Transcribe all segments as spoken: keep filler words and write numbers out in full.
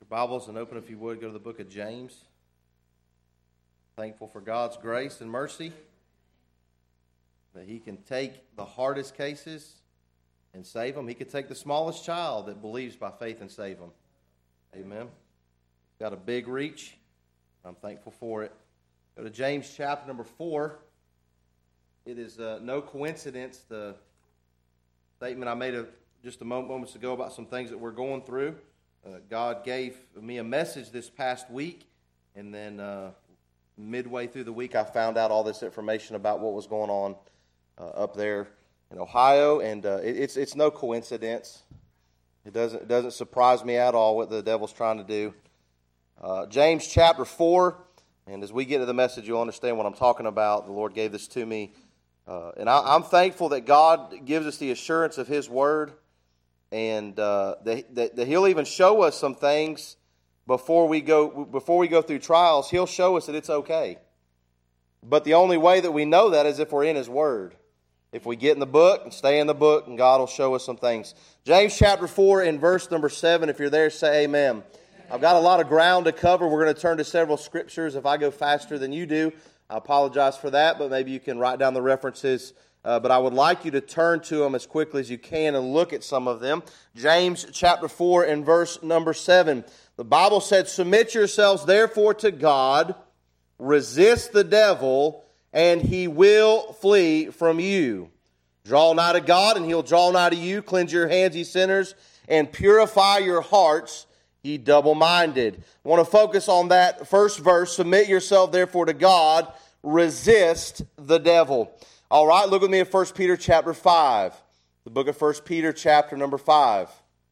Bibles and open, if you would, go to the book of James. Thankful for God's grace and mercy that He can take the hardest cases and save them. He could take the smallest child that believes by faith and save them. Amen. Got a big reach. I'm thankful for it. Go to James chapter number four. It is uh, no coincidence the statement I made a, just a moment moments ago about some things that we're going through. Uh, God gave me a message this past week, and then uh, midway through the week I found out all this information about what was going on uh, up there in Ohio, and uh, it, it's it's no coincidence. It doesn't it doesn't surprise me at all what the devil's trying to do. Uh, James chapter four, and as we get to the message, you'll understand what I'm talking about. The Lord gave this to me, uh, and I, I'm thankful that God gives us the assurance of His Word. And uh, that, that, that He'll even show us some things before we go before we go through trials. He'll show us that it's okay. But the only way that we know that is if we're in His Word. If we get in the book and stay in the book, and God will show us some things. James chapter four and verse number seven. If you're there, say amen. I've got a lot of ground to cover. We're going to turn to several scriptures. If I go faster than you do, I apologize for that. But maybe you can write down the references. Uh, but I would like you to turn to them as quickly as you can and look at some of them. James chapter four and verse number seven. The Bible said, "Submit yourselves therefore to God, resist the devil, and he will flee from you. Draw nigh to God, and He'll draw nigh to you. Cleanse your hands, ye sinners, and purify your hearts, ye double-minded." I want to focus on that first verse. Submit yourself therefore to God, resist the devil. All right, look with me at First Peter chapter five. The book of First Peter chapter number five.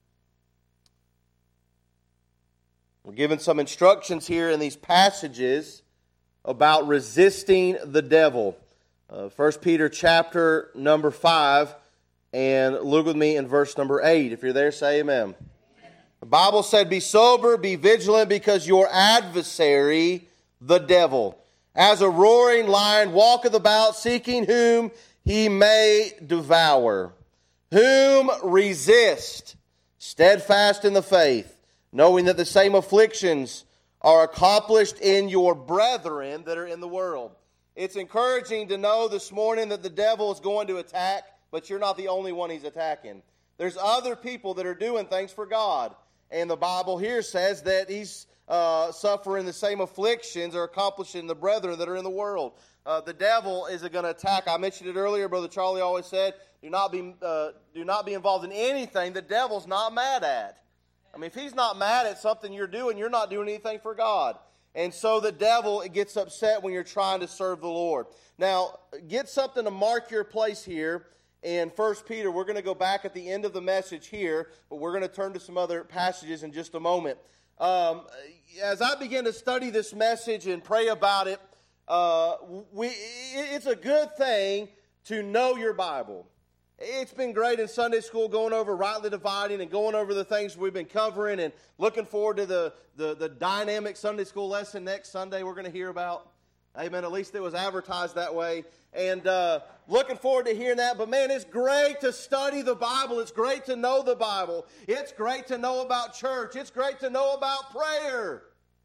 We're given some instructions here in these passages about resisting the devil. Uh, First Peter chapter number five, and look with me in verse number eight. If you're there, say amen. The Bible said, "Be sober, be vigilant, because your adversary, the devil, as a roaring lion, walketh about, seeking whom he may devour. Whom resist, steadfast in the faith, knowing that the same afflictions are accomplished in your brethren that are in the world." It's encouraging to know this morning that the devil is going to attack, but you're not the only one he's attacking. There's other people that are doing things for God. And the Bible here says that he's Uh, suffering the same afflictions are accomplishing the brethren that are in the world. Uh, the devil is going to attack. I mentioned it earlier. Brother Charlie always said, do not be uh, do not be involved in anything the devil's not mad at. I mean, if he's not mad at something you're doing, you're not doing anything for God. And so the devil gets upset when you're trying to serve the Lord. Now, get something to mark your place here in First Peter. We're going to go back at the end of the message here, but we're going to turn to some other passages in just a moment. Um, as I begin to study this message and pray about it, uh, we, it's a good thing to know your Bible. It's been great in Sunday school going over rightly dividing and going over the things we've been covering, and looking forward to the, the, the dynamic Sunday school lesson next Sunday we're going to hear about. Amen. At least it was advertised that way. And uh, looking forward to hearing that. But man, it's great to study the Bible. It's great to know the Bible. It's great to know about church. It's great to know about prayer.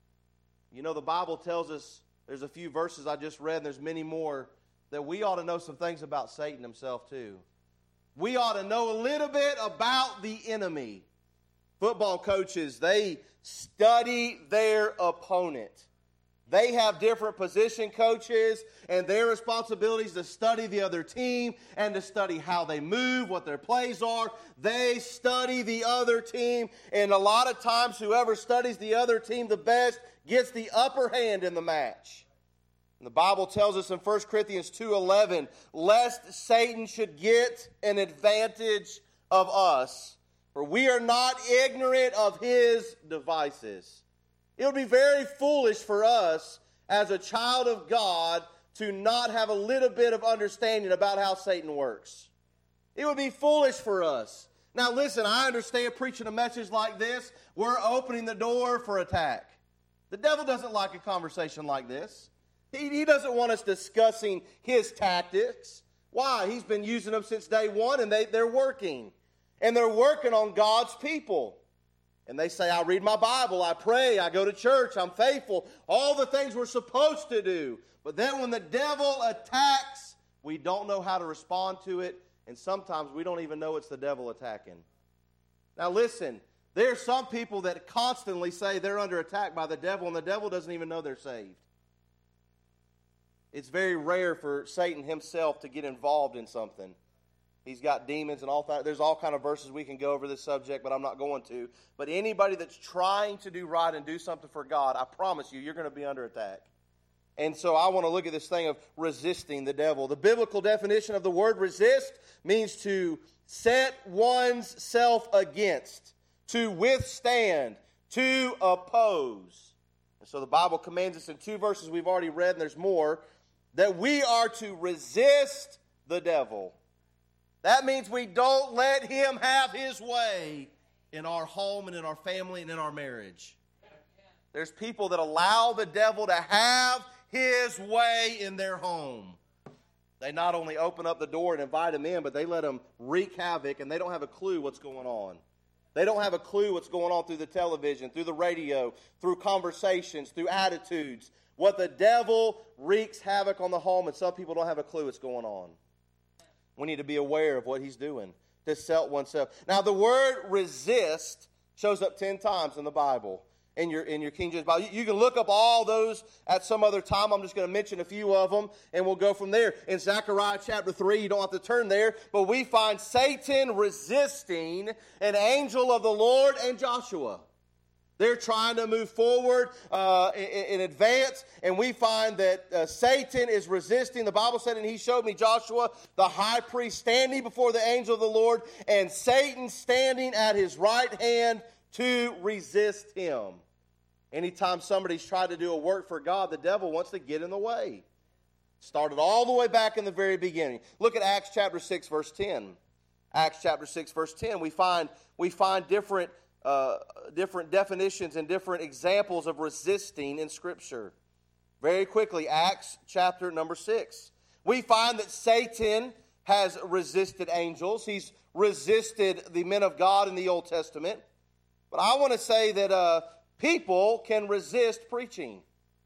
You know, the Bible tells us, there's a few verses I just read, and there's many more, that we ought to know some things about Satan himself too. We ought to know a little bit about the enemy. Football coaches, they study their opponent. They have different position coaches, and their responsibility is to study the other team and to study how they move, what their plays are. They study the other team, and a lot of times whoever studies the other team the best gets the upper hand in the match. And the Bible tells us in First Corinthians two eleven, lest Satan should get an advantage of us, for we are not ignorant of his devices. It would be very foolish for us as a child of God to not have a little bit of understanding about how Satan works. It would be foolish for us. Now listen, I understand preaching a message like this, we're opening the door for attack. The devil doesn't like a conversation like this. He, he doesn't want us discussing his tactics. Why? He's been using them since day one, and they, they're working. And they're working on God's people. And they say, I read my Bible, I pray, I go to church, I'm faithful, all the things we're supposed to do. But then when the devil attacks, we don't know how to respond to it, and sometimes we don't even know it's the devil attacking. Now listen, there are some people that constantly say they're under attack by the devil, and the devil doesn't even know they're saved. It's very rare for Satan himself to get involved in something. He's got demons and all that. There's all kind of verses we can go over this subject, but I'm not going to. But anybody that's trying to do right and do something for God, I promise you, you're going to be under attack. And so I want to look at this thing of resisting the devil. The biblical definition of the word resist means to set one's self against, to withstand, to oppose. And so the Bible commands us in two verses we've already read, and there's more, that we are to resist the devil. That means we don't let him have his way in our home and in our family and in our marriage. There's people that allow the devil to have his way in their home. They not only open up the door and invite him in, but they let him wreak havoc, and they don't have a clue what's going on. They don't have a clue what's going on through the television, through the radio, through conversations, through attitudes. What the devil wreaks havoc on the home, and some people don't have a clue what's going on. We need to be aware of what he's doing to set oneself. Now, the word resist shows up ten times in the Bible, in your in your King James Bible. You, you can look up all those at some other time. I'm just going to mention a few of them, and we'll go from there. In Zechariah chapter three, you don't have to turn there, but we find Satan resisting an angel of the Lord and Joshua. They're trying to move forward uh, in, in advance, and we find that uh, Satan is resisting. The Bible said, and he showed me Joshua, the high priest, standing before the angel of the Lord, and Satan standing at his right hand to resist him. Anytime somebody's tried to do a work for God, the devil wants to get in the way. Started all the way back in the very beginning. Look at Acts chapter six, verse ten. Acts chapter six, verse ten. We find, we find different Uh, different definitions and different examples of resisting in Scripture. Very quickly, Acts chapter number six. We find that Satan has resisted angels. He's resisted the men of God in the Old Testament. But I want to say that uh, people can resist preaching.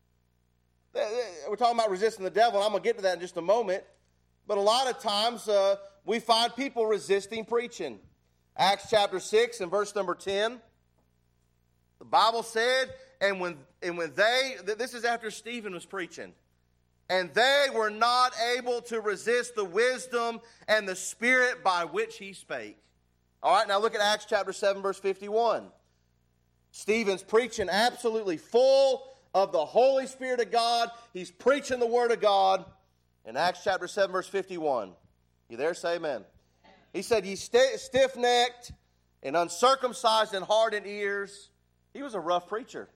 We're talking about resisting the devil, and I'm going to get to that in just a moment. But a lot of times uh, we find people resisting preaching. Acts chapter six and verse number ten. The Bible said, and when and when they, this is after Stephen was preaching, and they were not able to resist the wisdom and the spirit by which he spake. All right, now look at Acts chapter seven, verse fifty-one. Stephen's preaching absolutely full of the Holy Spirit of God. He's preaching the Word of God. In Acts chapter seven, verse fifty-one. You there? Say amen. He said, ye st- stiff-necked and uncircumcised in heart and ears. He was a rough preacher.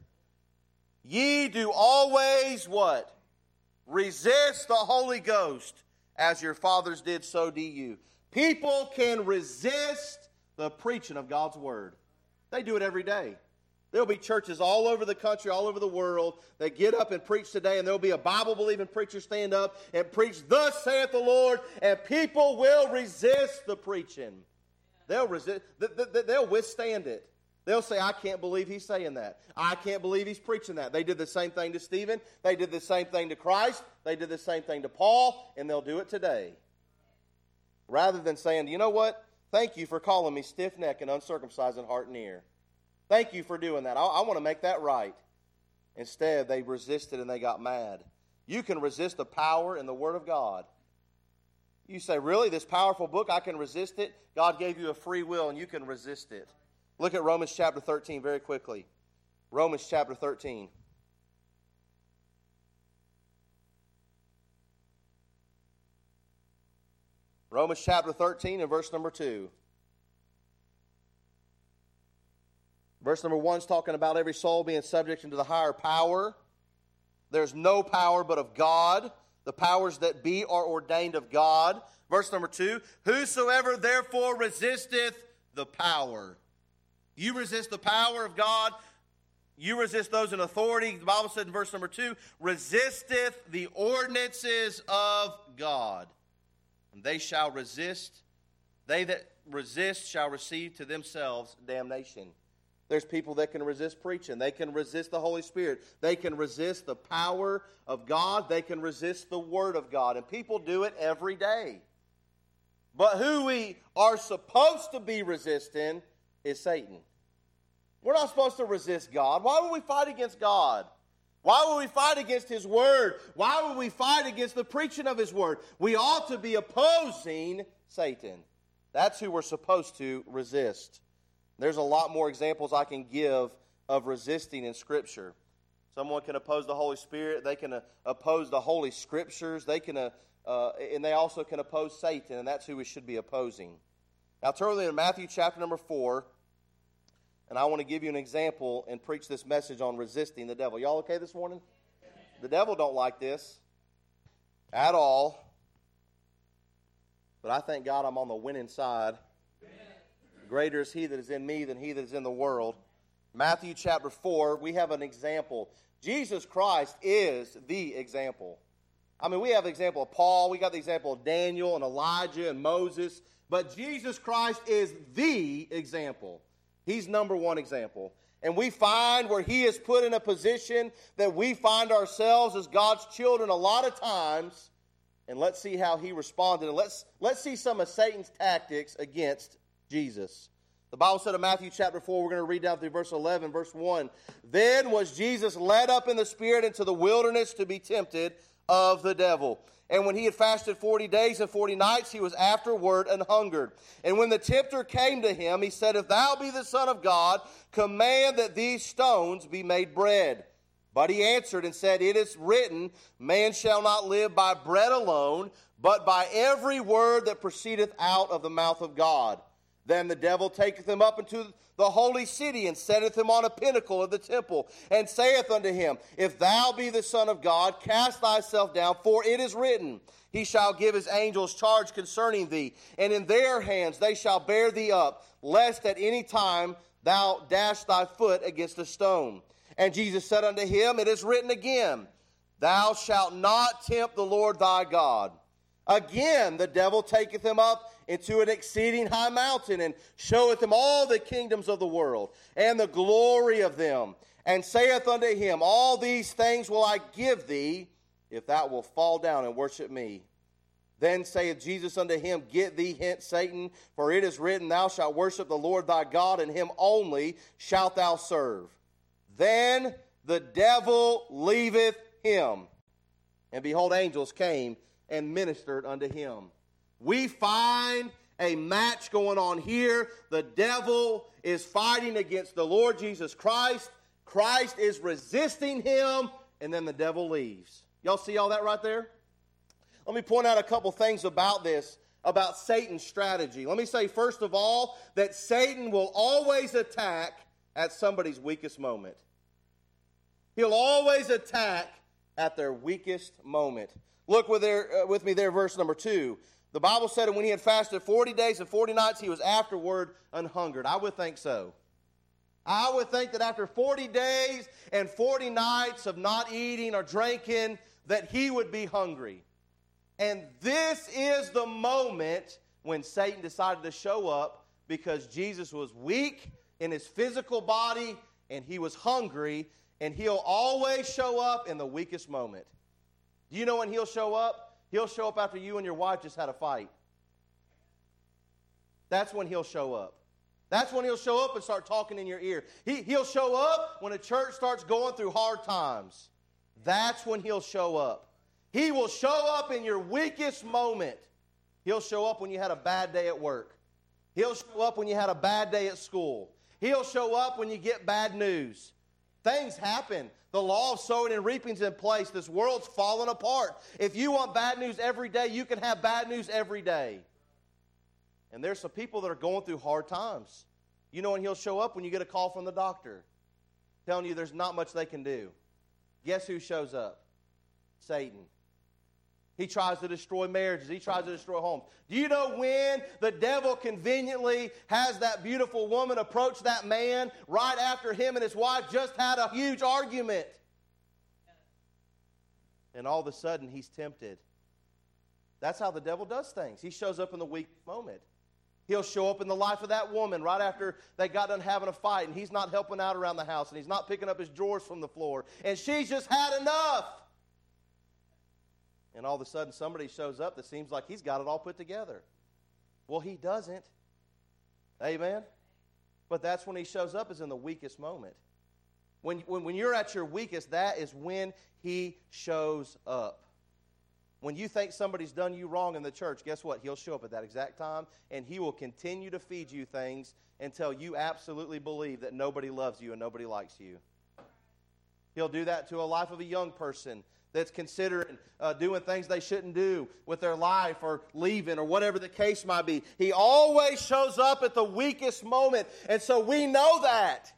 Ye do always what? Resist the Holy Ghost, as your fathers did, so do you. People can resist the preaching of God's Word. They do it every day. There'll be churches all over the country, all over the world, that get up and preach today, and there'll be a Bible-believing preacher stand up and preach, thus saith the Lord, and people will resist the preaching. They'll resist. They'll withstand it. They'll say, I can't believe he's saying that. I can't believe he's preaching that. They did the same thing to Stephen. They did the same thing to Christ. They did the same thing to Paul, and they'll do it today. Rather than saying, you know what? Thank you for calling me stiff-necked and uncircumcised in heart and ear. Thank you for doing that. I, I want to make that right. Instead, they resisted and they got mad. You can resist the power and the Word of God. You say, really, this powerful book, I can resist it? God gave you a free will and you can resist it. Look at Romans chapter thirteen very quickly. Romans chapter thirteen. Romans chapter thirteen and verse number two. Verse number one is talking about every soul being subject unto the higher power. There's no power but of God. The powers that be are ordained of God. Verse number two, whosoever therefore resisteth the power. You resist the power of God. You resist those in authority. The Bible said in verse number two, resisteth the ordinances of God. And they shall resist. They that resist shall receive to themselves damnation. There's people that can resist preaching. They can resist the Holy Spirit. They can resist the power of God. They can resist the Word of God. And people do it every day. But who we are supposed to be resisting is Satan. We're not supposed to resist God. Why would we fight against God? Why would we fight against His Word? Why would we fight against the preaching of His Word? We ought to be opposing Satan. That's who we're supposed to resist. There's a lot more examples I can give of resisting in Scripture. Someone can oppose the Holy Spirit. They can uh, oppose the Holy Scriptures. They can, uh, uh, and they also can oppose Satan, and that's who we should be opposing. Now, turn with me to Matthew chapter number four, and I want to give you an example and preach this message on resisting the devil. Y'all okay this morning? The devil don't like this at all, but I thank God I'm on the winning side. Greater is He that is in me than he that is in the world. Matthew chapter four, we have an example. Jesus Christ is the example. I mean, we have the example of Paul, we got the example of Daniel and Elijah and Moses, but Jesus Christ is the example. He's number one example. And we find where He is put in a position that we find ourselves as God's children a lot of times, and let's see how He responded. And let's, let's see some of Satan's tactics against Jesus. The Bible said in Matthew chapter four, we're going to read down through verse eleven, verse one. Then was Jesus led up in the Spirit into the wilderness to be tempted of the devil. And when He had fasted forty days and forty nights, He was afterward and hungered. And when the tempter came to Him, He said, If thou be the Son of God, command that these stones be made bread. But He answered and said, It is written, Man shall not live by bread alone, but by every word that proceedeth out of the mouth of God. Then the devil taketh him up into the holy city, and setteth him on a pinnacle of the temple, and saith unto him, If thou be the Son of God, cast thyself down, for it is written, He shall give His angels charge concerning thee, and in their hands they shall bear thee up, lest at any time thou dash thy foot against a stone. And Jesus said unto him, It is written again, Thou shalt not tempt the Lord thy God. Again, the devil taketh him up into an exceeding high mountain, and showeth him all the kingdoms of the world, and the glory of them, and saith unto him, All these things will I give thee, if thou wilt fall down and worship me. Then saith Jesus unto him, Get thee hence, Satan, for it is written, Thou shalt worship the Lord thy God, and Him only shalt thou serve. Then the devil leaveth him, and behold, angels came and ministered unto him. We find a match going on here. The devil is fighting against the Lord Jesus Christ. Christ is resisting Him, and then the devil leaves. Y'all see all that right there? Let me point out a couple things about this, about Satan's strategy. Let me say, first of all, that Satan will always attack at somebody's weakest moment. He'll always attack at their weakest moment. Look with, there, uh, with me there, verse number two. The Bible said, and when He had fasted forty days and forty nights, He was afterward unhungered. I would think so. I would think that after forty days and forty nights of not eating or drinking, that He would be hungry. And this is the moment when Satan decided to show up, because Jesus was weak in His physical body and He was hungry, and He'll always show up in the weakest moment. Do you know when He'll show up? He'll show up after you and your wife just had a fight. That's when He'll show up. That's when He'll show up and start talking in your ear. He, he'll show up when a church starts going through hard times. That's when He'll show up. He will show up in your weakest moment. He'll show up when you had a bad day at work. He'll show up when you had a bad day at school. He'll show up when you get bad news. Things happen. The law of sowing and reaping is in place. This world's falling apart. If you want bad news every day, you can have bad news every day. And there's some people that are going through hard times. You know when He'll show up? When you get a call from the doctor telling you there's not much they can do. Guess who shows up? Satan. He tries to destroy marriages. He tries to destroy homes. Do you know when the devil conveniently has that beautiful woman approach that man right after him and his wife just had a huge argument? And all of a sudden he's tempted. That's how the devil does things. He shows up in the weak moment. He'll show up in the life of that woman right after they got done having a fight, and he's not helping out around the house, and he's not picking up his drawers from the floor, and she's just had enough. And all of a sudden somebody shows up that seems like he's got it all put together. Well, he doesn't. Amen? But that's when he shows up, is in the weakest moment. When, when, when you're at your weakest, that is when he shows up. When you think somebody's done you wrong in the church, guess what? He'll show up at that exact time, and he will continue to feed you things until you absolutely believe that nobody loves you and nobody likes you. He'll do that to a life of a young person that's considering uh, doing things they shouldn't do with their life or leaving or whatever the case might be. He always shows up at the weakest moment, and so we know that.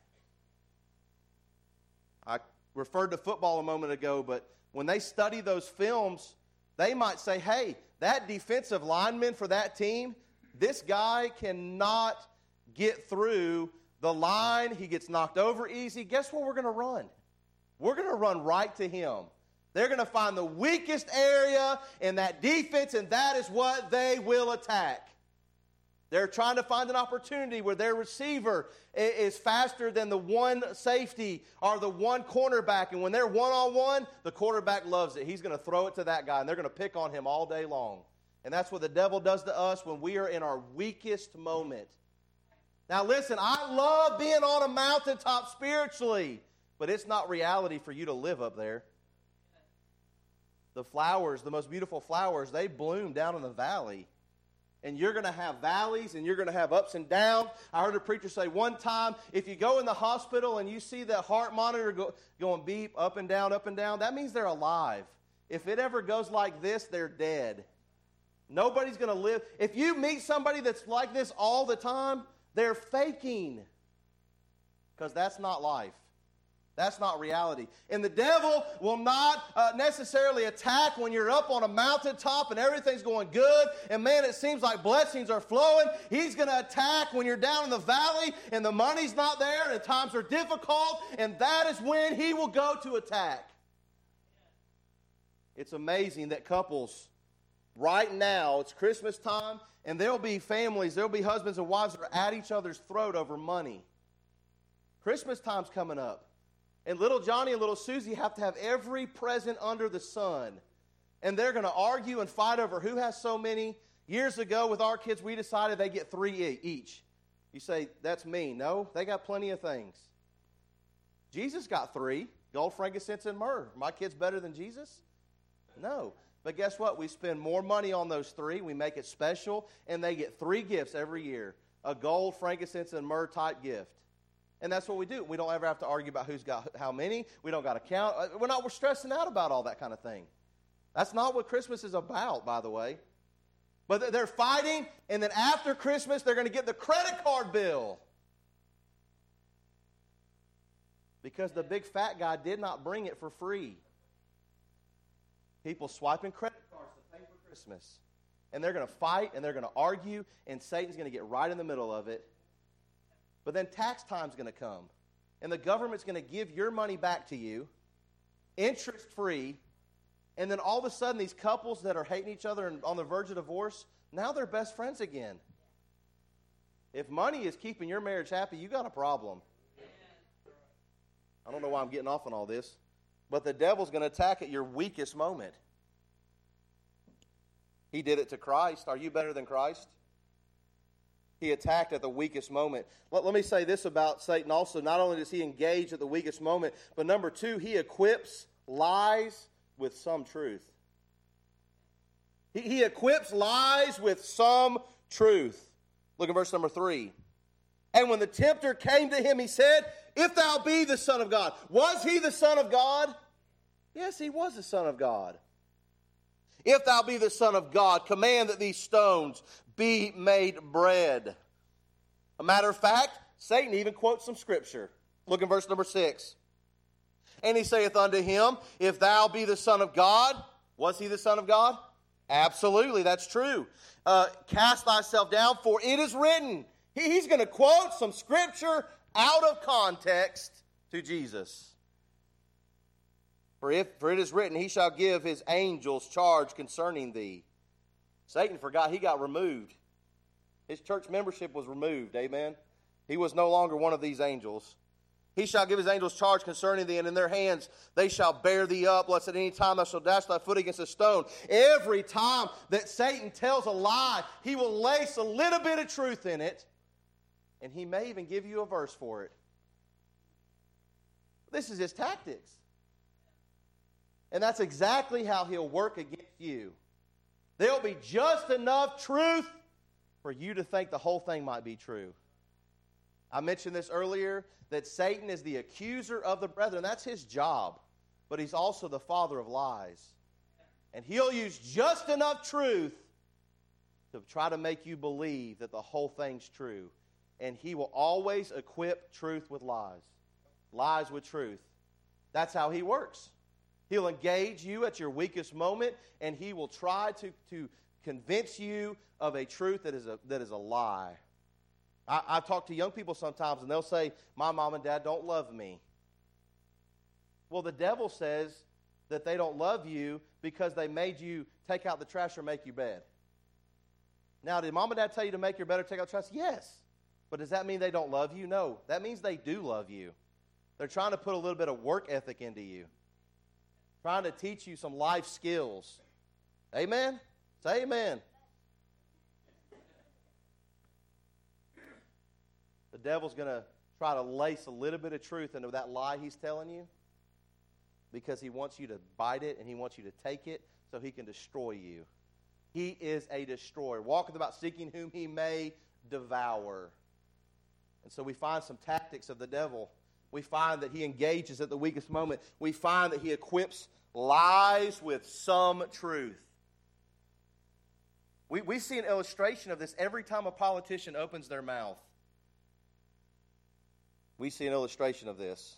I referred to football a moment ago, but when they study those films, they might say, hey, that defensive lineman for that team, this guy cannot get through the line. He gets knocked over easy. Guess what we're going to run? We're going to run right to him. They're going to find the weakest area in that defense, and that is what they will attack. They're trying to find an opportunity where their receiver is faster than the one safety or the one cornerback. And when they're one-on-one, the quarterback loves it. He's going to throw it to that guy, and they're going to pick on him all day long. And that's what the devil does to us when we are in our weakest moment. Now listen, I love being on a mountaintop spiritually, but it's not reality for you to live up there. The flowers, the most beautiful flowers, they bloom down in the valley. And you're going to have valleys, and you're going to have ups and downs. I heard a preacher say one time, if you go in the hospital and you see that heart monitor go, going beep, up and down, up and down, that means they're alive. If it ever goes like this, they're dead. Nobody's going to live. If you meet somebody that's like this all the time, they're faking. Because that's not life. That's not reality. And the devil will not uh, necessarily attack when you're up on a mountaintop and everything's going good and, man, it seems like blessings are flowing. He's going to attack when you're down in the valley and the money's not there and times are difficult, and that is when he will go to attack. It's amazing that couples right now, it's Christmas time, and there'll be families, there'll be husbands and wives that are at each other's throat over money. Christmas time's coming up. And little Johnny and little Susie have to have every present under the sun. And they're going to argue and fight over who has so many. Years ago with our kids, we decided they get three each. You say, that's me. No, they got plenty of things. Jesus got three, gold, frankincense, and myrrh. Are my kids better than Jesus? No. But guess what? We spend more money on those three. We make it special, and they get three gifts every year. A gold, frankincense, and myrrh type gift. And that's what we do. We don't ever have to argue about who's got how many. We don't got to count. We're not we're stressing out about all that kind of thing. That's not what Christmas is about, by the way. But they're fighting, and then after Christmas, they're going to get the credit card bill. Because the big fat guy did not bring it for free. People swiping credit cards to pay for Christmas. And they're going to fight, and they're going to argue, and Satan's going to get right in the middle of it. But then tax time's going to come, and the government's going to give your money back to you, interest-free, and then all of a sudden these couples that are hating each other and on the verge of divorce, now they're best friends again. If money is keeping your marriage happy, you got a problem. I don't know why I'm getting off on all this, but the devil's going to attack at your weakest moment. He did it to Christ. Are you better than Christ? He attacked at the weakest moment. Let, let me say this about Satan also. Not only does he engage at the weakest moment, but number two, he equips lies with some truth. He, he equips lies with some truth. Look at verse number three. And when the tempter came to him, he said, if thou be the Son of God. Was he the Son of God? Yes, he was the Son of God. If thou be the Son of God, command that these stones be made bread. A matter of fact, Satan even quotes some scripture. Look in verse number six. And he saith unto him, if thou be the Son of God. Was he the Son of God? Absolutely, that's true. Uh, cast thyself down, for it is written. He, he's going to quote some scripture out of context to Jesus. For, if, for it is written, he shall give his angels charge concerning thee. Satan forgot he got removed. His church membership was removed, amen? He was no longer one of these angels. He shall give his angels charge concerning thee, and in their hands they shall bear thee up, lest at any time thou shalt dash thy foot against a stone. Every time that Satan tells a lie, he will lace a little bit of truth in it, and he may even give you a verse for it. This is his tactics. And that's exactly how he'll work against you. There'll be just enough truth for you to think the whole thing might be true. I mentioned this earlier, that Satan is the accuser of the brethren. That's his job. But he's also the father of lies. And he'll use just enough truth to try to make you believe that the whole thing's true. And he will always equip truth with lies. Lies with truth. That's how he works. He'll engage you at your weakest moment, and he will try to, to convince you of a truth that is a, that is a lie. I, I talk to young people sometimes, and they'll say, my mom and dad don't love me. Well, the devil says that they don't love you because they made you take out the trash or make your bed. Now, did mom and dad tell you to make your bed or take out the trash? Yes. But does that mean they don't love you? No. That means they do love you. They're trying to put a little bit of work ethic into you. Trying to teach you some life skills. Amen? Say amen. The devil's going to try to lace a little bit of truth into that lie he's telling you because he wants you to bite it and he wants you to take it so he can destroy you. He is a destroyer. Walketh about seeking whom he may devour. And so we find some tactics of the devil. We find that he engages at the weakest moment. We find that he equips lies with some truth. We, we see an illustration of this every time a politician opens their mouth. We see an illustration of this.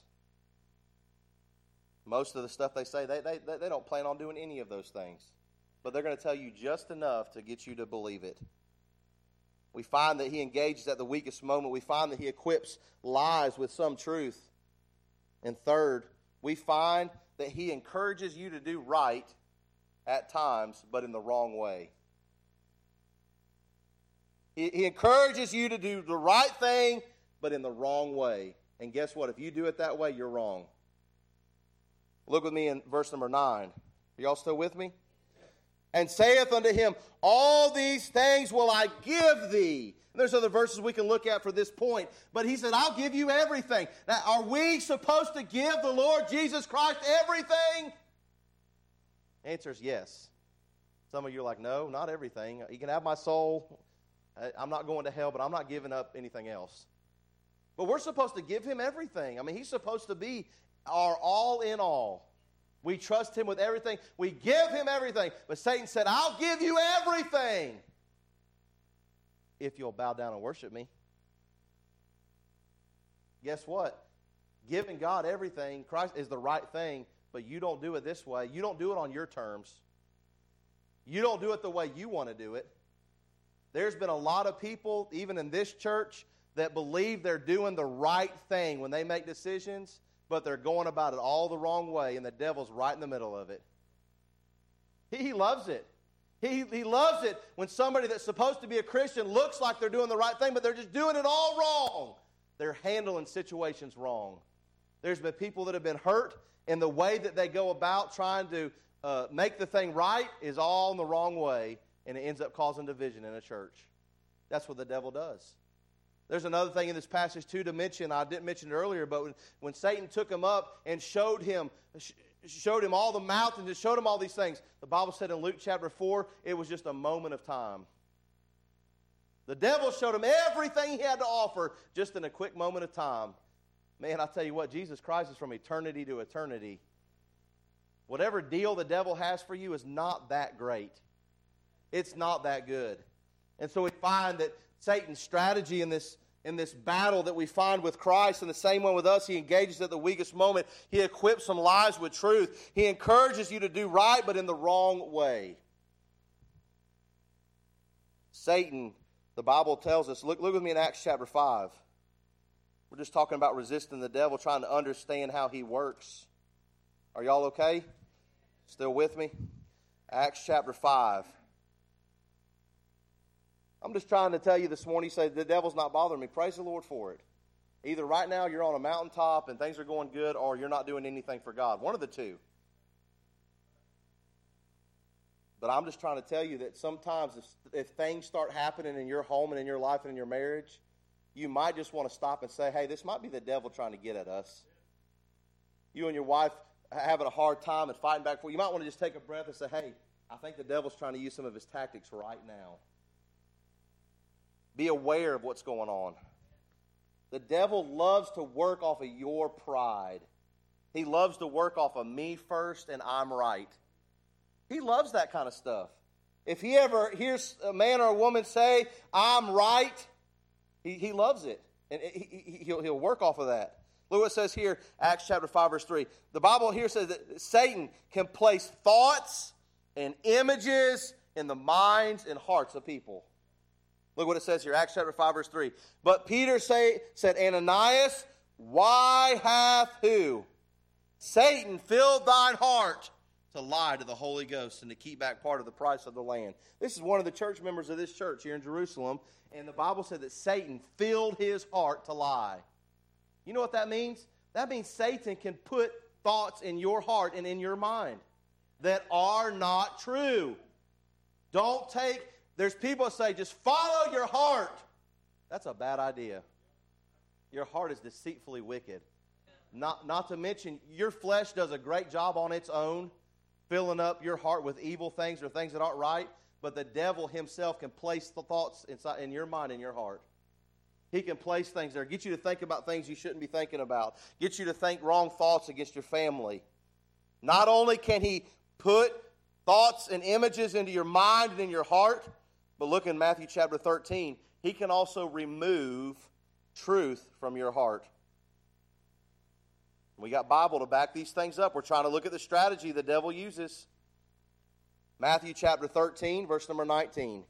Most of the stuff they say, they, they, they don't plan on doing any of those things. But they're going to tell you just enough to get you to believe it. We find that he engages at the weakest moment. We find that he equips lies with some truth. And third, we find that he encourages you to do right at times, but in the wrong way. He, he encourages you to do the right thing, but in the wrong way. And guess what? If you do it that way, you're wrong. Look with me in verse number nine. Are y'all still with me? And saith unto him, all these things will I give thee. And there's other verses we can look at for this point. But he said, I'll give you everything. Now, are we supposed to give the Lord Jesus Christ everything? The answer is yes. Some of you are like, no, not everything. You can have my soul. I'm not going to hell, but I'm not giving up anything else. But we're supposed to give him everything. I mean, he's supposed to be our all in all. We trust him with everything. We give him everything. But Satan said, I'll give you everything if you'll bow down and worship me. Guess what? Giving God everything, Christ, is the right thing, but you don't do it this way. You don't do it on your terms. You don't do it the way you want to do it. There's been a lot of people, even in this church, that believe they're doing the right thing when they make decisions, but they're going about it all the wrong way, and the devil's right in the middle of it. He, he loves it. He, he loves it when somebody that's supposed to be a Christian looks like they're doing the right thing, but they're just doing it all wrong. They're handling situations wrong. There's been people that have been hurt, and the way that they go about trying to uh, make the thing right is all in the wrong way, and it ends up causing division in a church. That's what the devil does. There's another thing in this passage, too, to mention. I didn't mention it earlier, but when, when Satan took him up and showed him showed him all the mountains and showed him all these things, the Bible said in Luke chapter four, it was just a moment of time. The devil showed him everything he had to offer just in a quick moment of time. Man, I tell you what, Jesus Christ is from eternity to eternity. Whatever deal the devil has for you is not that great. It's not that good. And so we find that Satan's strategy in this, in this battle that we find with Christ, and the same one with us, he engages at the weakest moment. He equips some lies with truth. He encourages you to do right, but in the wrong way. Satan, the Bible tells us, look, look with me in Acts chapter five. We're just talking about resisting the devil, trying to understand how he works. Are y'all okay? Still with me? Acts chapter five. I'm just trying to tell you this morning, you say, the devil's not bothering me. Praise the Lord for it. Either right now you're on a mountaintop and things are going good, or you're not doing anything for God. One of the two. But I'm just trying to tell you that sometimes if, if things start happening in your home and in your life and in your marriage, you might just want to stop and say, hey, this might be the devil trying to get at us. You and your wife having a hard time and fighting back for you. You might want to just take a breath and say, hey, I think the devil's trying to use some of his tactics right now. Be aware of what's going on. The devil loves to work off of your pride. He loves to work off of me first and I'm right. He loves that kind of stuff. If he ever hears a man or a woman say, I'm right, he, he loves it. And he, he, he'll, he'll work off of that. Look what it says here, Acts chapter five, verse three. The Bible here says that Satan can place thoughts and images in the minds and hearts of people. Look what it says here, Acts chapter five, verse three. But Peter say, said, Ananias, why hath who? Satan filled thine heart to lie to the Holy Ghost and to keep back part of the price of the land. This is one of the church members of this church here in Jerusalem, and the Bible said that Satan filled his heart to lie. You know what that means? That means Satan can put thoughts in your heart and in your mind that are not true. Don't take, there's people that say, just follow your heart. That's a bad idea. Your heart is deceitfully wicked. Not, not to mention, your flesh does a great job on its own, filling up your heart with evil things or things that aren't right, but the devil himself can place the thoughts inside in your mind and your heart. He can place things there, get you to think about things you shouldn't be thinking about, get you to think wrong thoughts against your family. Not only can he put thoughts and images into your mind and in your heart, but look in Matthew chapter thirteen, he can also remove truth from your heart. We got Bible to back these things up. We're trying to look at the strategy the devil uses. Matthew chapter thirteen, verse number nineteen.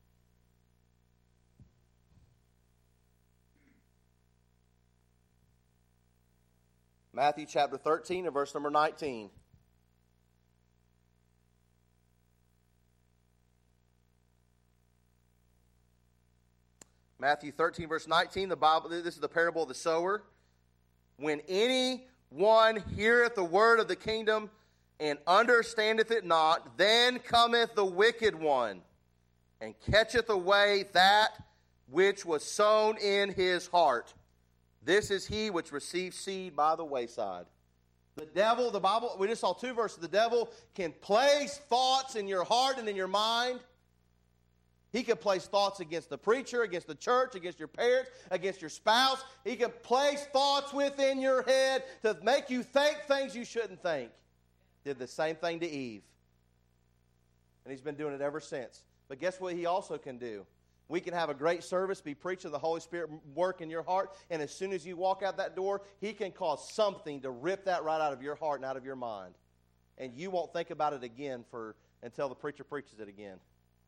Matthew chapter thirteen and verse number nineteen. Matthew thirteen, verse nineteen, the Bible, this is the parable of the sower. When anyone heareth the word of the kingdom and understandeth it not, then cometh the wicked one, and catcheth away that which was sown in his heart. This is he which receives seed by the wayside. The devil, the Bible, we just saw two verses. The devil can place thoughts in your heart and in your mind. He can place thoughts against the preacher, against the church, against your parents, against your spouse. He can place thoughts within your head to make you think things you shouldn't think. Did the same thing to Eve. And he's been doing it ever since. But guess what he also can do? We can have a great service, be preaching the Holy Spirit work in your heart, and as soon as you walk out that door, he can cause something to rip that right out of your heart and out of your mind. And you won't think about it again for until the preacher preaches it again.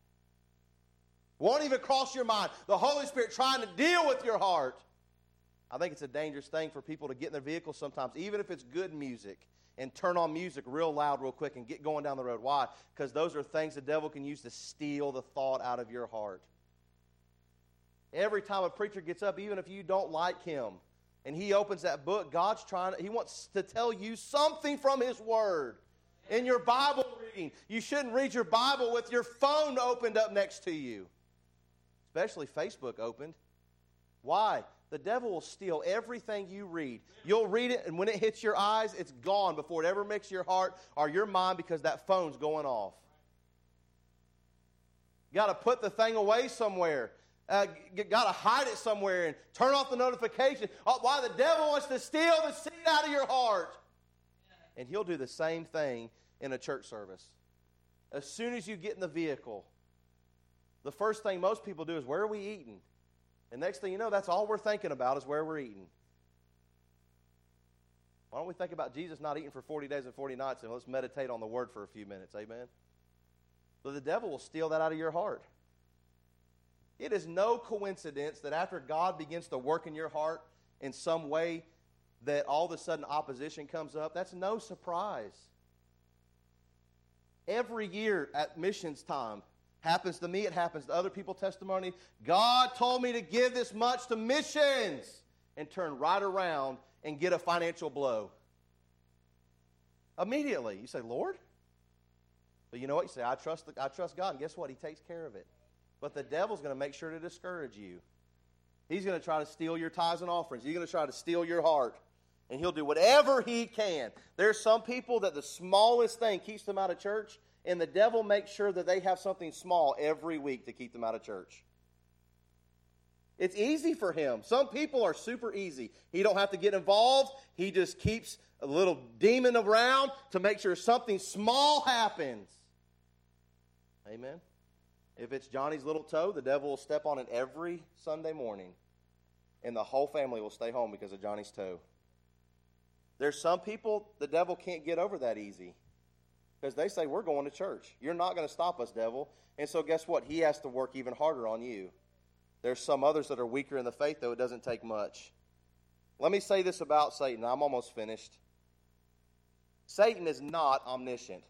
Won't even cross your mind. The Holy Spirit trying to deal with your heart. I think it's a dangerous thing for people to get in their vehicles sometimes, even if it's good music, and turn on music real loud real quick and get going down the road. Why? Because those are things the devil can use to steal the thought out of your heart. Every time a preacher gets up, even if you don't like him, and he opens that book, God's trying to, he wants to tell you something from his word. In your Bible reading, you shouldn't read your Bible with your phone opened up next to you. Especially Facebook opened. Why? The devil will steal everything you read. You'll read it, and when it hits your eyes, it's gone before it ever makes your heart or your mind because that phone's going off. You got to put the thing away somewhere. Uh, you got to hide it somewhere and turn off the notification. Oh, why? The devil wants to steal the seed out of your heart. And he'll do the same thing in a church service. As soon as you get in the vehicle, the first thing most people do is, where are we eating? And next thing you know, that's all we're thinking about is where we're eating. Why don't we think about Jesus not eating for forty days and forty nights, and let's meditate on the Word for a few minutes, amen? So the devil will steal that out of your heart. It is no coincidence that after God begins to work in your heart in some way, that all of a sudden opposition comes up. That's no surprise. Every year at missions time, Happens to me, it happens to other people's testimony. God told me to give this much to missions, and turn right around and get a financial blow. Immediately. You say, Lord? But you know what? You say, I trust, the, I trust God, and guess what? He takes care of it. But the devil's going to make sure to discourage you. He's going to try to steal your tithes and offerings. He's going to try to steal your heart. And he'll do whatever he can. There's some people that the smallest thing keeps them out of church, and the devil makes sure that they have something small every week to keep them out of church. It's easy for him. Some people are super easy. He don't have to get involved. He just keeps a little demon around to make sure something small happens. Amen. If it's Johnny's little toe, the devil will step on it every Sunday morning, and the whole family will stay home because of Johnny's toe. There's some people the devil can't get over that easy because they say, we're going to church. You're not going to stop us, devil. And so guess what? He has to work even harder on you. There's some others that are weaker in the faith, though it doesn't take much. Let me say this about Satan. I'm almost finished. Satan is not omniscient.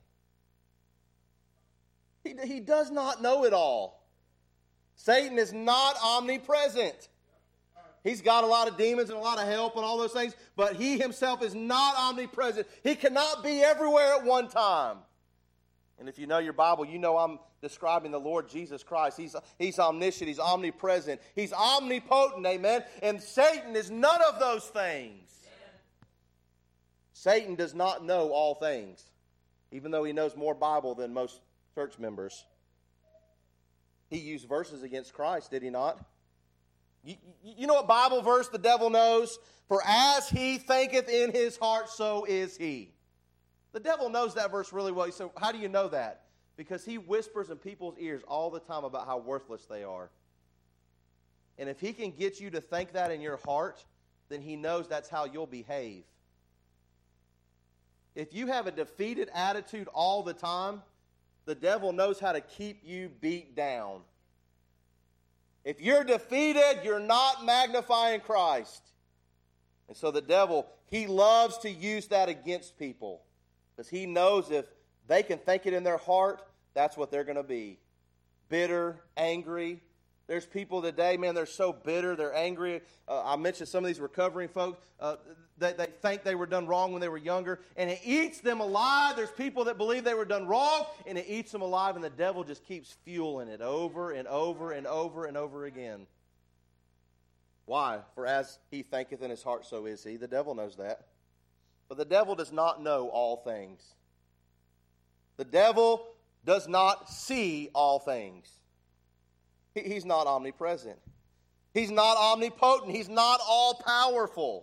He, he does not know it all. Satan is not omnipresent. He's got a lot of demons and a lot of help and all those things, but he himself is not omnipresent. He cannot be everywhere at one time. And if you know your Bible, you know I'm describing the Lord Jesus Christ. He's, he's omniscient. He's omnipresent. He's omnipotent, amen? And Satan is none of those things. Amen. Satan does not know all things, even though he knows more Bible than most church members. He used verses against Christ, did he not? You, you know what Bible verse the devil knows? For as he thinketh in his heart, so is he. The devil knows that verse really well. So how do you know that? Because he whispers in people's ears all the time about how worthless they are. And if he can get you to think that in your heart, then he knows that's how you'll behave. If you have a defeated attitude all the time, the devil knows how to keep you beat down. If you're defeated, you're not magnifying Christ. And so the devil, he loves to use that against people. Because he knows if they can think it in their heart, that's what they're going to be. Bitter, angry. There's people today, man, they're so bitter, they're angry. Uh, I mentioned some of these recovering folks uh, that they think they were done wrong when they were younger, and it eats them alive. There's people that believe they were done wrong, and it eats them alive, and the devil just keeps fueling it over and over and over and over again. Why? For as he thinketh in his heart, so is he. The devil knows that. But the devil does not know all things. The devil does not see all things. He's not omnipresent. He's not omnipotent. He's not all-powerful.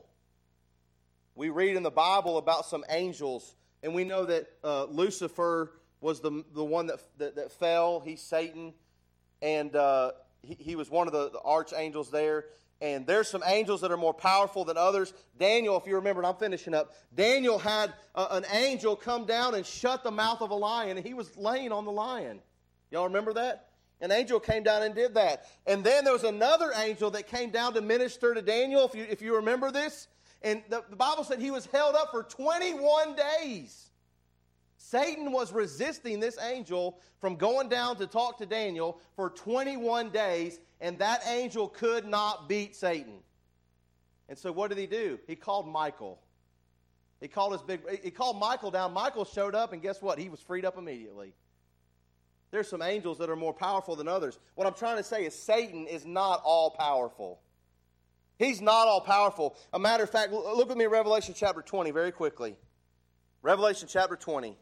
We read in the Bible about some angels, and we know that uh, Lucifer was the, the one that, that, that fell. He's Satan, and uh, he, he was one of the, the archangels there. And there's some angels that are more powerful than others. Daniel, if you remember, and I'm finishing up, Daniel had uh, an angel come down and shut the mouth of a lion, and he was laying on the lion. Y'all remember that? An angel came down and did that. And then there was another angel that came down to minister to Daniel, if you, if you remember this. And the, the Bible said he was held up for twenty-one days. Satan was resisting this angel from going down to talk to Daniel for twenty-one days, and that angel could not beat Satan. And so what did he do? He called Michael. He called his big. He called Michael down. Michael showed up, and guess what? He was freed up immediately. There's some angels that are more powerful than others. What I'm trying to say is Satan is not all powerful. He's not all powerful. A matter of fact, look with me at Revelation chapter twenty very quickly. Revelation chapter twenty.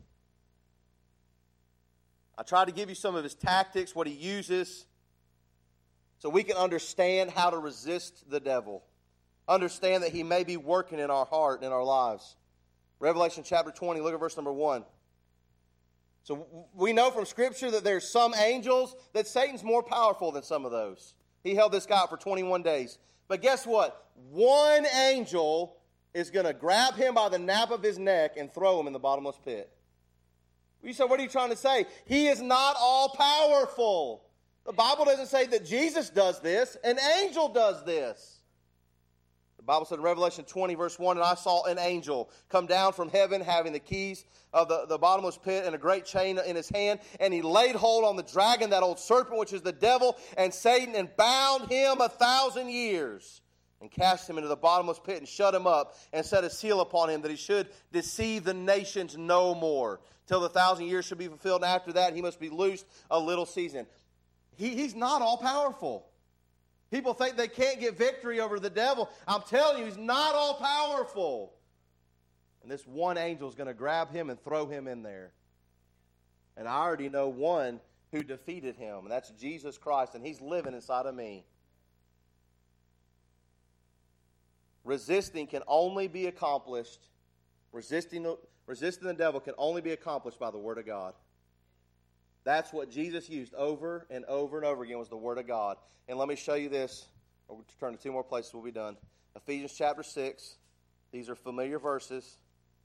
I tried to give you some of his tactics, what he uses, so we can understand how to resist the devil. Understand that he may be working in our heart and in our lives. Revelation chapter twenty, look at verse number one. So we know from Scripture that there's some angels, that Satan's more powerful than some of those. He held this guy out for twenty-one days. But guess what? One angel is going to grab him by the nape of his neck and throw him in the bottomless pit. You say, what are you trying to say? He is not all powerful. The Bible doesn't say that Jesus does this. An angel does this. The Bible said in Revelation twenty, verse one, and I saw an angel come down from heaven having the keys of the, the bottomless pit and a great chain in his hand. And he laid hold on the dragon, that old serpent, which is the devil and Satan, and bound him a thousand years. And cast him into the bottomless pit and shut him up and set a seal upon him, that he should deceive the nations no more, till the thousand years should be fulfilled. And after that he must be loosed a little season. He, he's not all powerful. People think they can't get victory over the devil. I'm telling you, he's not all powerful. And this one angel is going to grab him and throw him in there. And I already know one who defeated him, and that's Jesus Christ, and he's living inside of me. Resisting can only be accomplished, resisting, resisting the devil can only be accomplished by the Word of God. That's what Jesus used over and over and over again, was the Word of God. And let me show you this. We'll turn to two more places, we'll be done. Ephesians chapter six. These are familiar verses.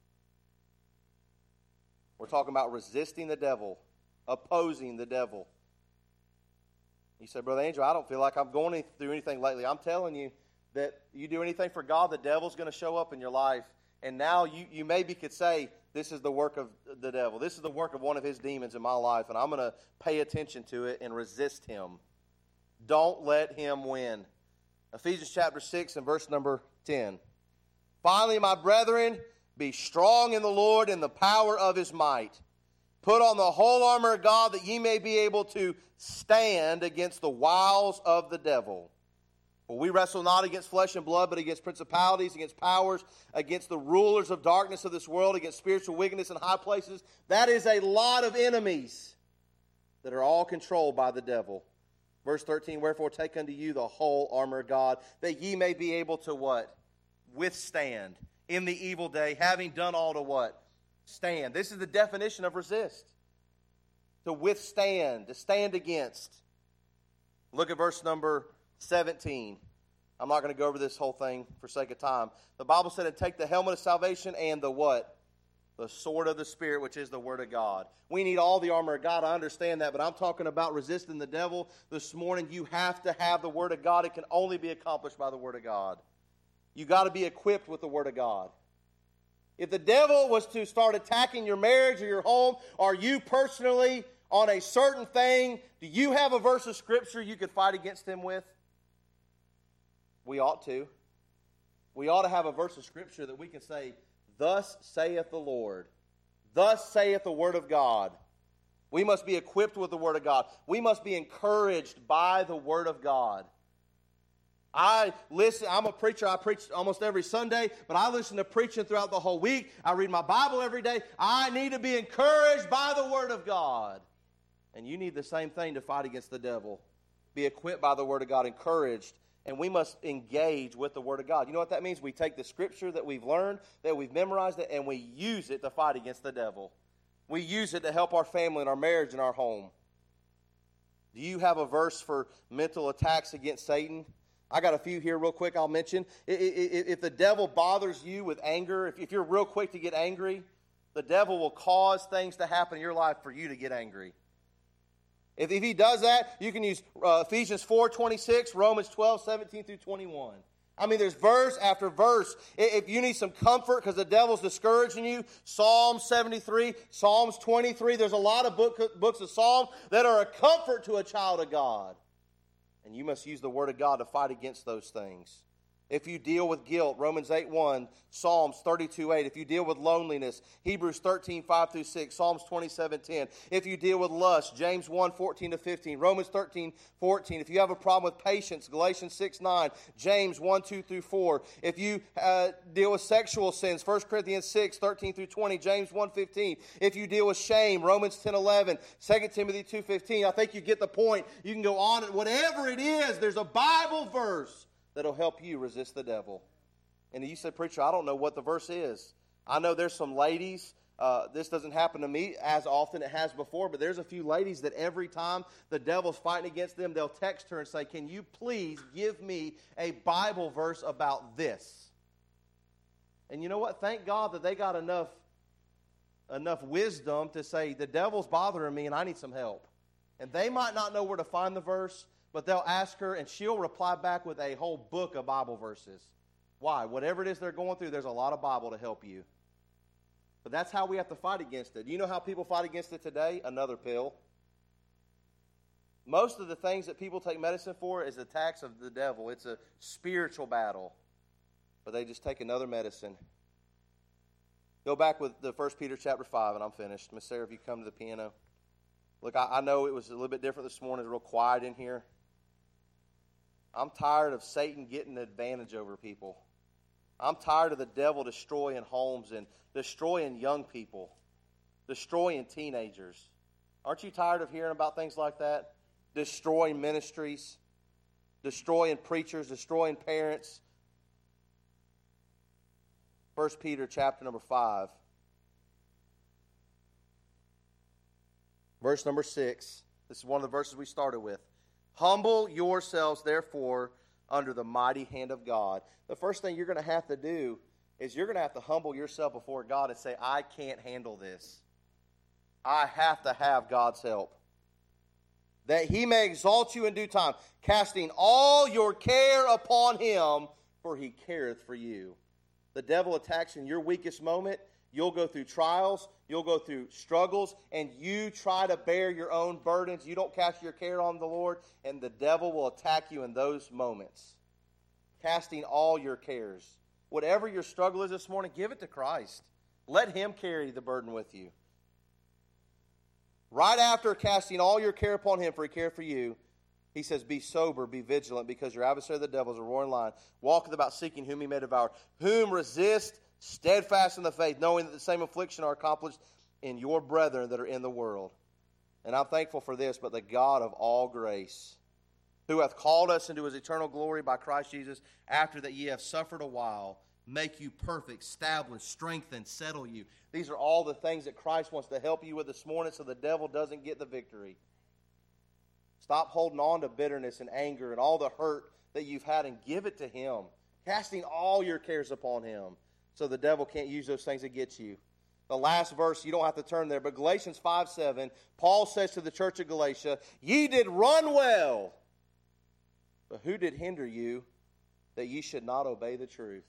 We're talking about resisting the devil, opposing the devil. You say, Brother Angel, I don't feel like I'm going through anything lately. I'm telling you, that you do anything for God, the devil's going to show up in your life. And now you, you maybe could say, this is the work of the devil. This is the work of one of his demons in my life, and I'm going to pay attention to it and resist him. Don't let him win. Ephesians chapter six and verse number ten. Finally, my brethren, be strong in the Lord and the power of his might. Put on the whole armor of God, that ye may be able to stand against the wiles of the devil. For we wrestle not against flesh and blood, but against principalities, against powers, against the rulers of darkness of this world, against spiritual wickedness in high places. That is a lot of enemies that are all controlled by the devil. Verse thirteen, wherefore take unto you the whole armor of God, that ye may be able to what? Withstand in the evil day, having done all to what? Stand. This is the definition of resist. To withstand, to stand against. Look at verse number seventeen. I'm not going to go over this whole thing for sake of time. The Bible said, and take the helmet of salvation and the what? The sword of the Spirit, which is the Word of God. We need all the armor of God. I understand that, but I'm talking about resisting the devil this morning. You have to have the Word of God. It can only be accomplished by the Word of God. You got to be equipped with the Word of God. If the devil was to start attacking your marriage or your home, or you personally on a certain thing, do you have a verse of Scripture you could fight against him with? We ought to. We ought to have a verse of Scripture that we can say, thus saith the Lord. Thus saith the Word of God. We must be equipped with the Word of God. We must be encouraged by the Word of God. I listen, I'm a preacher, I preach almost every Sunday, but I listen to preaching throughout the whole week. I read my Bible every day. I need to be encouraged by the Word of God. And you need the same thing to fight against the devil. Be equipped by the Word of God, encouraged. And we must engage with the Word of God. You know what that means? We take the Scripture that we've learned, that we've memorized it, and we use it to fight against the devil. We use it to help our family and our marriage and our home. Do you have a verse for mental attacks against Satan? I got a few here real quick I'll mention. If the devil bothers you with anger, if you're real quick to get angry, the devil will cause things to happen in your life for you to get angry. If, if he does that, you can use uh, Ephesians four twenty-six, Romans twelve seventeen through twenty-one. I mean, there's verse after verse. If you need some comfort because the devil's discouraging you, Psalm seventy-three, Psalms twenty-three. There's a lot of book, books of Psalms that are a comfort to a child of God. And you must use the Word of God to fight against those things. If you deal with guilt, Romans eight one, Psalms thirty-two eight. If you deal with loneliness, Hebrews thirteen five through six, Psalms twenty-seven ten. If you deal with lust, James one fourteen to fifteen, Romans thirteen fourteen. If you have a problem with patience, Galatians six nine, James one two through four. If you uh, deal with sexual sins, First Corinthians six thirteen through twenty, James one fifteen. If you deal with shame, Romans ten eleven, Second Timothy two fifteen. I think you get the point. You can go on. Whatever it is, there's a Bible verse that'll help you resist the devil. And you said, preacher, I don't know what the verse is. I know there's some ladies, uh, this doesn't happen to me as often it has before, but there's a few ladies that every time the devil's fighting against them, they'll text her and say, can you please give me a Bible verse about this? And you know what? Thank God that they got enough, enough wisdom to say, the devil's bothering me and I need some help. And they might not know where to find the verse, but they'll ask her, and she'll reply back with a whole book of Bible verses. Why? Whatever it is they're going through, there's a lot of Bible to help you. But that's how we have to fight against it. Do you know how people fight against it today? Another pill. Most of the things that people take medicine for is attacks of the devil. It's a spiritual battle. But they just take another medicine. Go back with the First Peter chapter five, and I'm finished. Miss Sarah, if you come to the piano. Look, I, I know it was a little bit different this morning. It's real quiet in here. I'm tired of Satan getting an advantage over people. I'm tired of the devil destroying homes and destroying young people, destroying teenagers. Aren't you tired of hearing about things like that? Destroying ministries, destroying preachers, destroying parents. First Peter chapter number five, verse number six. This is one of the verses we started with. Humble yourselves, therefore, under the mighty hand of God. The first thing you're going to have to do is you're going to have to humble yourself before God and say, I can't handle this. I have to have God's help. That he may exalt you in due time, casting all your care upon him, for he careth for you. The devil attacks in your weakest moment. You'll go through trials. You'll go through struggles. And you try to bear your own burdens. You don't cast your care on the Lord. And the devil will attack you in those moments. Casting all your cares. Whatever your struggle is this morning, give it to Christ. Let him carry the burden with you. Right after casting all your care upon him, for he cared for you, he says, be sober, be vigilant, because your adversary the devil is a roaring lion, walketh about seeking whom he may devour. Whom resist, steadfast in the faith, knowing that the same affliction are accomplished in your brethren that are in the world. And I'm thankful for this, but the God of all grace, who hath called us into his eternal glory by Christ Jesus, after that ye have suffered a while, make you perfect, establish, strengthen, settle you. These are all the things that Christ wants to help you with this morning so the devil doesn't get the victory. Stop holding on to bitterness and anger and all the hurt that you've had and give it to him. Casting all your cares upon him so the devil can't use those things against you. The last verse, you don't have to turn there, but Galatians five seven, Paul says to the church of Galatia, ye did run well, but who did hinder you that ye should not obey the truth?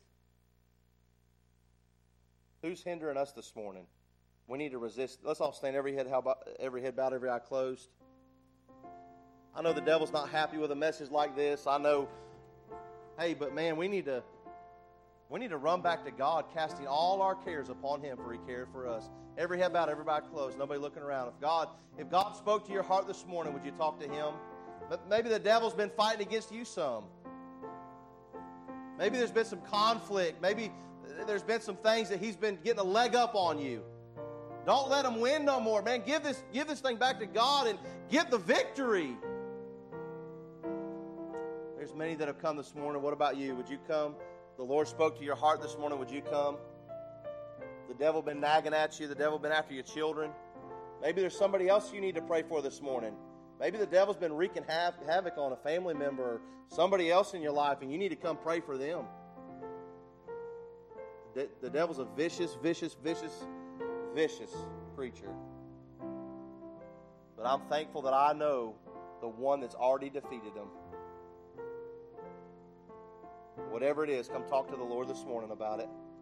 Who's hindering us this morning? We need to resist. Let's all stand, every head, how about, every head bowed, every eye closed. I know the devil's not happy with a message like this. I know, hey, but man, we need to we need to run back to God, casting all our cares upon him, for he cared for us. Every head bowed, everybody closed, nobody looking around. If God, if God spoke to your heart this morning, would you talk to him? But maybe the devil's been fighting against you some. Maybe there's been some conflict. Maybe there's been some things that he's been getting a leg up on you. Don't let him win no more, man. Give this, give this thing back to God and get the victory. There's many that have come this morning. What about you? Would you come? The Lord spoke to your heart this morning. Would you come? The devil been nagging at you. The devil been after your children. Maybe there's somebody else you need to pray for this morning. Maybe the devil's been wreaking hav- havoc on a family member or somebody else in your life, and you need to come pray for them. The, the devil's a vicious, vicious, vicious, vicious creature. But I'm thankful that I know the one that's already defeated him. Whatever it is, come talk to the Lord this morning about it.